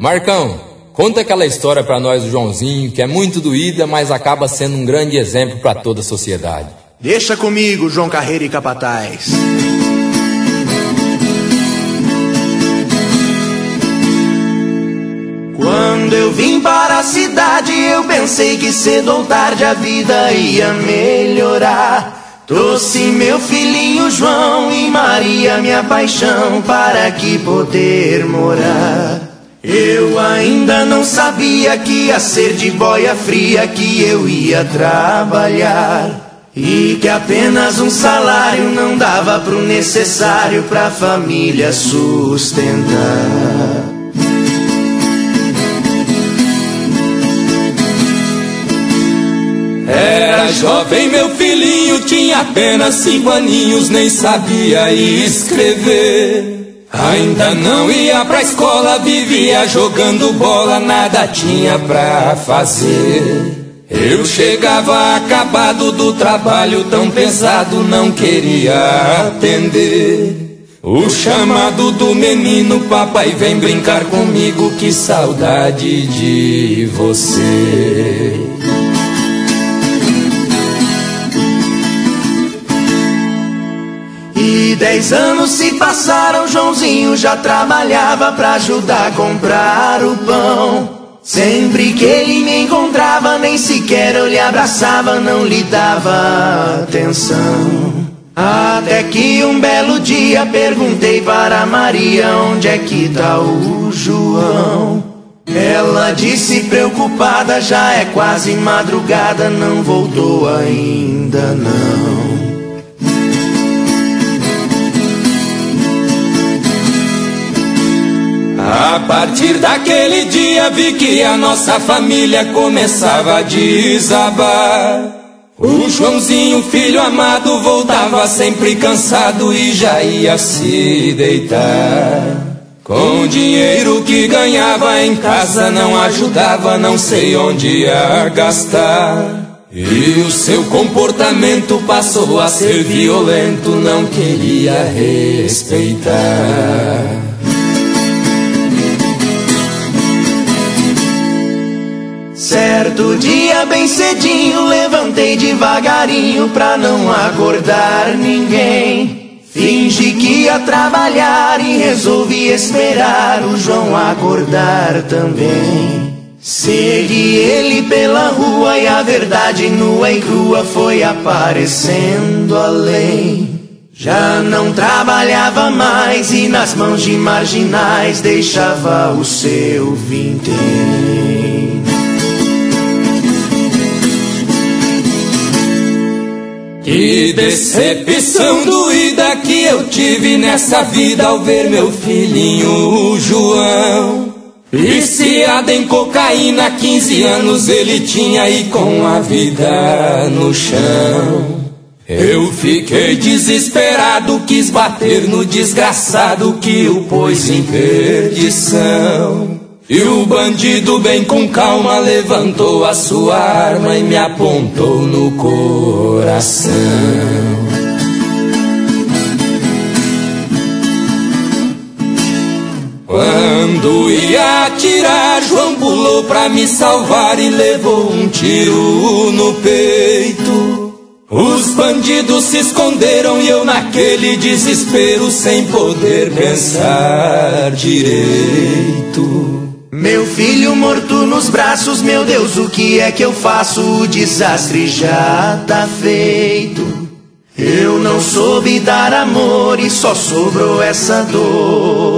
Marcão, conta aquela história pra nós do Joãozinho, que é muito doída, mas acaba sendo um grande exemplo pra toda a sociedade. Deixa comigo, João Carreiro e Capataz. Quando eu vim para a cidade, eu pensei que cedo ou tarde a vida ia melhorar. Trouxe meu filhinho João e Maria, minha paixão, para aqui poder morar. Eu ainda não sabia que ia ser de boia fria que eu ia trabalhar, e que apenas um salário não dava pro necessário pra família sustentar. Era jovem meu filhinho, tinha apenas 5 aninhos, nem sabia escrever. Ainda não ia pra escola, vivia jogando bola, nada tinha pra fazer. Eu chegava acabado do trabalho tão pesado, não queria atender o chamado do menino: papai, vem brincar comigo, que saudade de você. E 10 anos se passaram, Joãozinho já trabalhava pra ajudar a comprar o pão. Sempre que ele me encontrava, nem sequer eu lhe abraçava, não lhe dava atenção. Até que um belo dia perguntei para Maria: onde é que tá o João? Ela disse preocupada: já é quase madrugada, não voltou ainda não. A partir daquele dia vi que a nossa família começava a desabar. O Joãozinho, filho amado, voltava sempre cansado e já ia se deitar. Com o dinheiro que ganhava em casa não ajudava, não sei onde ia gastar. E o seu comportamento passou a ser violento, não queria respeitar. Certo dia bem cedinho levantei devagarinho pra não acordar ninguém. Fingi que ia trabalhar e resolvi esperar o João acordar também. Segui ele pela rua e a verdade nua e crua foi aparecendo além. Já não trabalhava mais e nas mãos de marginais deixava o seu vintém. Que decepção doída que eu tive nessa vida ao ver meu filhinho João viciado em cocaína, 15 anos ele tinha e com a vida no chão. Eu fiquei desesperado, quis bater no desgraçado que o pôs em perdição. E o bandido bem com calma levantou a sua arma e me apontou no coração. Quando ia atirar, João pulou pra me salvar e levou um tiro no peito. Os bandidos se esconderam e eu naquele desespero sem poder pensar direito. Meu filho morto nos braços, meu Deus, o que é que eu faço? O desastre já tá feito. Eu não soube dar amor e só sobrou essa dor.